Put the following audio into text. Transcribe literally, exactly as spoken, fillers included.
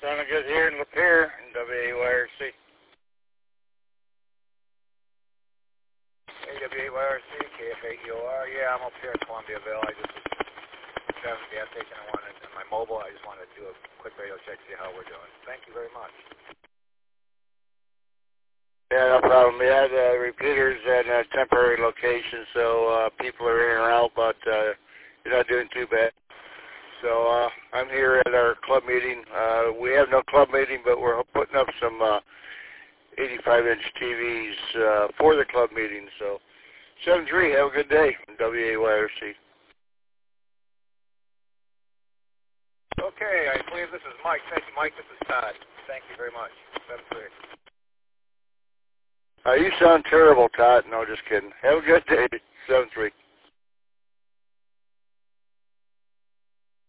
Sounding good here in Lapeer in W A Y R C. A W A Y R C, K F A E O R. Yeah, I'm up here in Columbiaville. I just was having a gas station. I wanted, on my mobile, I just wanted to do a quick radio check to see how we're doing. Thank you very much. Yeah, no problem. We had uh, repeaters at a temporary location, so uh, people are in or out, but uh, you're not doing too bad. So uh, I'm here at our club meeting. Uh, we have no club meeting, but we're putting up some uh, eighty-five inch T Vs uh, for the club meeting. So seven three, have a good day from W A Y R C. Okay, I believe this is Mike. Thank you, Mike. This is Todd. Thank you very much. seven three. Uh, you sound terrible, Todd. No, just kidding. Have a good day. seven three.